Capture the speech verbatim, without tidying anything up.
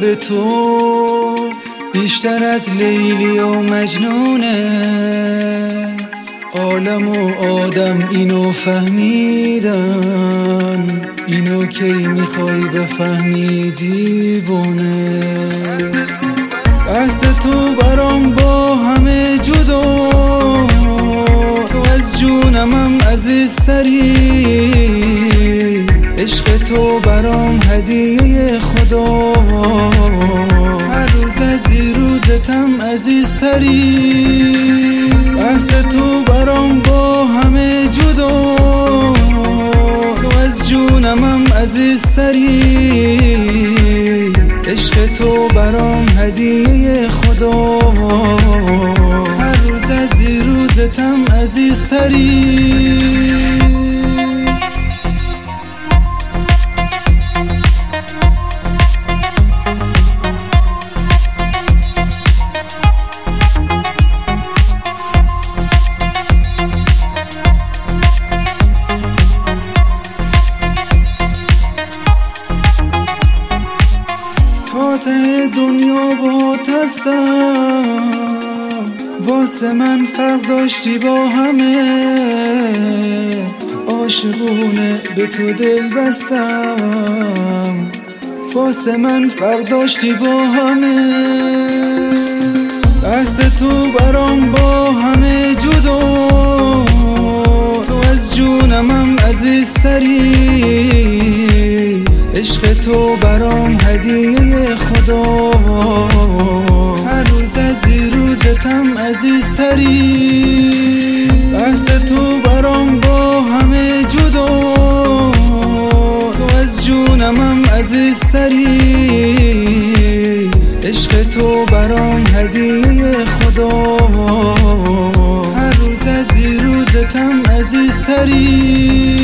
قلب تو بیشتر از لیلی و مجنونه. عالم و آدم اینو فهمیدن، اینو کی میخوای بفهمی دیوونه؟ دست تو برام با همه جدا، تو از جونمم عزیزتری. عشق تو برام هدیه خدا، هر روز از دیروزتم عزیزتری. دست تو برام با همه جدا، تو از جونمم عزیزتری. عشق تو برام هدیه خدا، هر روز از دیروزتم عزیزتری. ته دنیا باهات هستم، واسه من فرق داشتی با همه. عاشقونه به تو دل بستم، واسه من فرق داشتی با همه. دست تو برام با همه جدا، تو از جونمم عزیزتری. عشق تو برام هدیه خدا، هر روز از دیروزتم عزیزتری. دست تو برام با همه جدا، تو از جونمم عزیزتری. عشق تو برام هدیه خدا، هر روز از دیروزتم عزیزتری.